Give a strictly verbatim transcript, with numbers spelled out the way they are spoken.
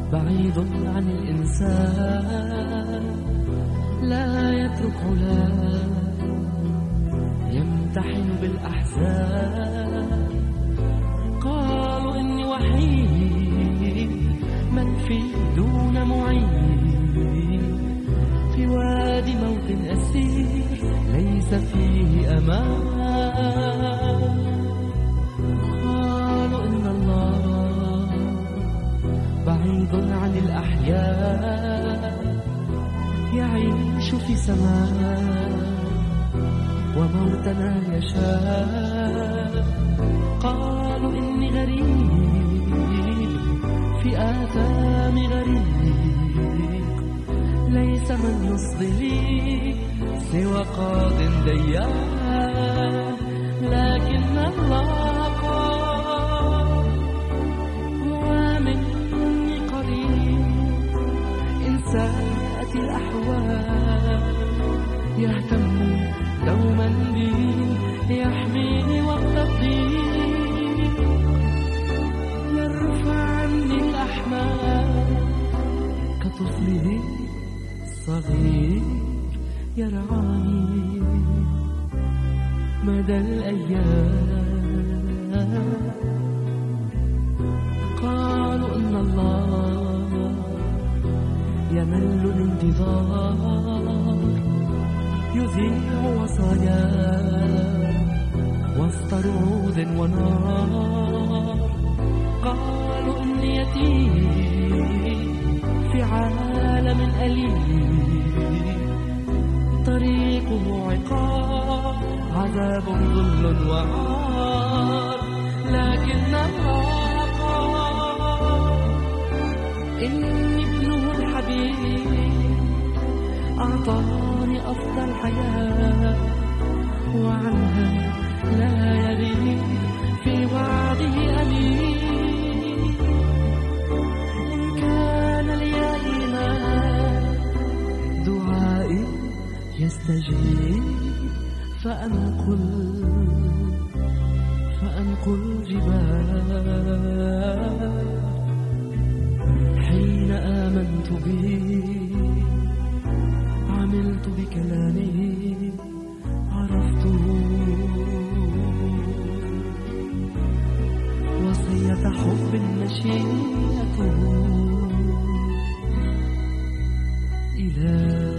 بعيد عن الإنسان لا يترك علاه، يمتحن بالأحزان. قالوا إني وحيد منفي دون معين، في وادي موت أسير ليس فيه أمان. قالوا إن الله بعيد عن الأحياء، يعيش في سماء وموتنا يشاء. قالوا إني غريب في آثام غريق، ليس من يصلي سوى قاض ديان. لكن الله قال ومني قريب، إن ساءت الأحوال يهتم دوما بي، يحميني وقت الضيق، يرفع عني الأحمال كطفله الصغير، يرعاني مدى الأيام. قالوا إن الله يمل الانتظار، يذيع وصاياه وسط رعود ونار. قالوا إني يتيم في عالم أليم، طريقه عقاب عذاب ظل وعار. لكن الله قال إني ابنه الحبيب، أعطاني أفضل حياة وعنها لا يغيب، في وعده أمين. إن كان لي إيمان دعائي يستجيب، فأنقل فأنقل جبال. حين آمنت به عملت بكلامه، عرفته وصية حب مشيئته إله.